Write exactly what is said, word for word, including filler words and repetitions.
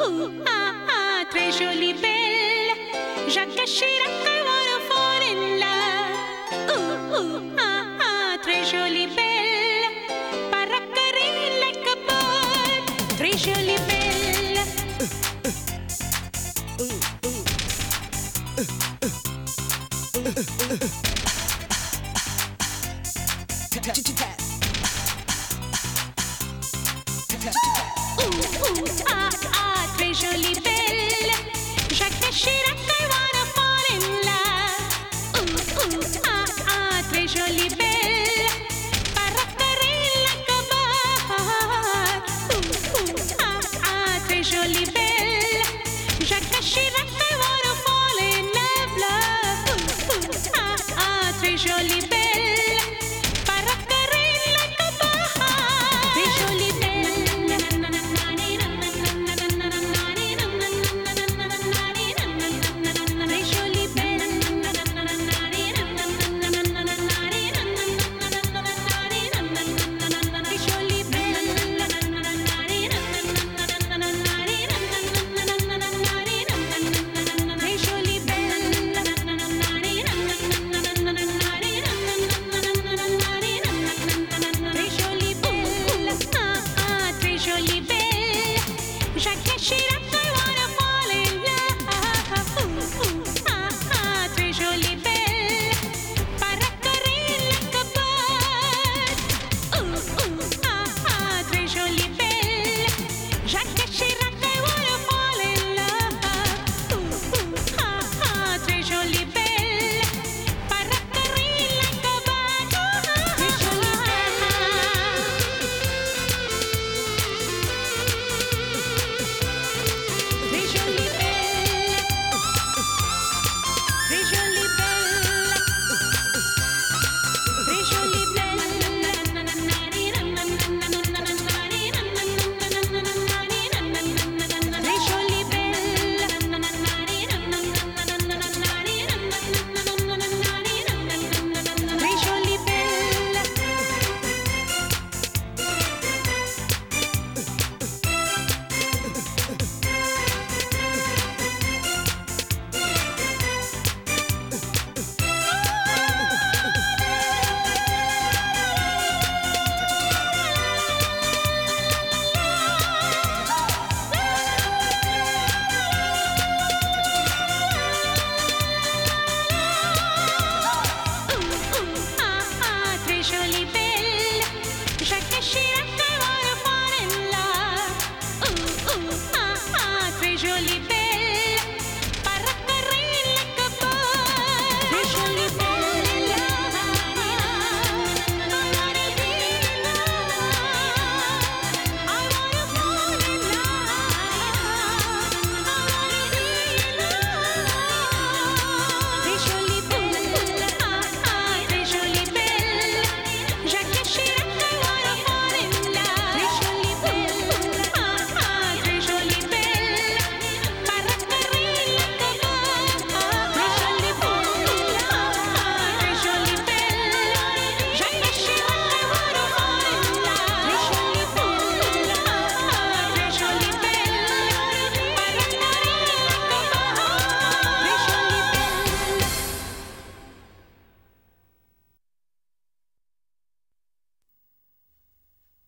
ooh, ah, ah, très jolie belle. Jacques Chirac, I wanna fall in love. Ooh, ooh, ah, ah, très jolie belle. Paracari like a bird. Très jolie belle. Ooh, ooh, ah, ah, très jolie belle. Jacques Chirac, I wanna fall in love. Ooh, ooh, ah, ah, très jolie belle. Paracari like a bird. Ooh, ooh, ah, ah, très jolie belle. Jacques Chirac, I wanna fall in love, love. Ooh, ooh, ah, ah, très jolie belle. Paracari like a bird. Très jolie belle. Jacques Chirac, I wanna fall in love. Ooh, ooh, ah, ah, très jolie belle. Paracari like a bird. Ooh, ooh, ah, ah, très jolie belle. Jacques Chirac, I wanna fall in love. Ooh, ooh, ah, ah, très jolie belle. Paracari like a bird. Très jolie belle. Très jolie belle, très jolie belle, très jolie Jacques Chirac, I wanna fall in love. Ooh, ooh, ah, ah, très jolie belle.